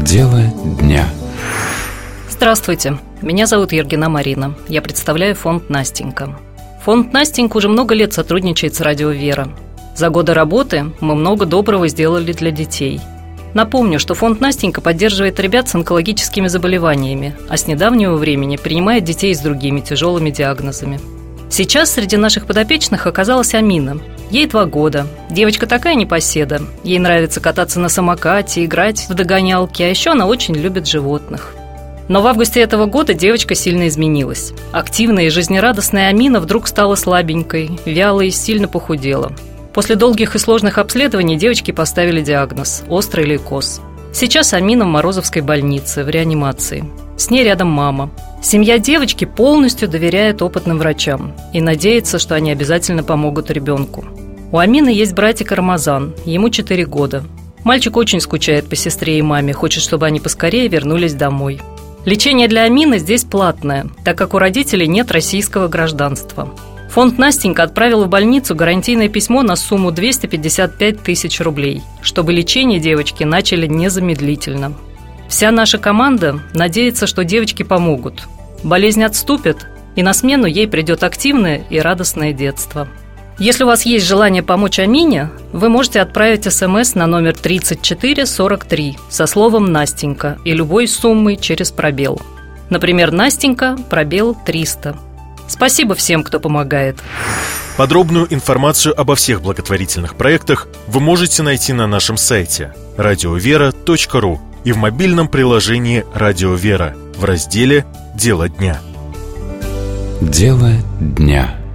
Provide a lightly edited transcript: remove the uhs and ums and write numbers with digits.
Дело дня. Здравствуйте, меня зовут Ергина Марина. Я представляю фонд «Настенька». Фонд «Настенька» уже много лет сотрудничает с радио «Вера». За годы работы мы много доброго сделали для детей. Напомню, что фонд «Настенька» поддерживает ребят с онкологическими заболеваниями, а с недавнего времени принимает детей с другими тяжелыми диагнозами. Сейчас среди наших подопечных оказалась Амина. Ей 2 года. Девочка такая непоседа. Ей нравится кататься на самокате, играть в догонялки, а еще она очень любит животных. Но в августе этого года девочка сильно изменилась. Активная и жизнерадостная Амина вдруг стала слабенькой, вялой и сильно похудела. После долгих и сложных обследований девочке поставили диагноз – острый лейкоз. Сейчас Амина в Морозовской больнице, в реанимации. С ней рядом мама. Семья девочки полностью доверяет опытным врачам и надеется, что они обязательно помогут ребенку. У Амины есть братик Рамазан, ему 4 года. Мальчик очень скучает по сестре и маме, хочет, чтобы они поскорее вернулись домой. Лечение для Амины здесь платное, так как у родителей нет российского гражданства. Фонд «Настенька» отправил в больницу гарантийное письмо на сумму 255 тысяч рублей, чтобы лечение девочки начали незамедлительно. Вся наша команда надеется, что девочке помогут. Болезнь отступит, и на смену ей придет активное и радостное детство. Если у вас есть желание помочь Амине, вы можете отправить СМС на номер 3443 со словом «Настенька» и любой суммой через пробел. Например, «Настенька», пробел 300. Спасибо всем, кто помогает. Подробную информацию обо всех благотворительных проектах вы можете найти на нашем сайте radiovera.ru и в мобильном приложении «Радио Вера» в разделе «Дело дня». Дело дня.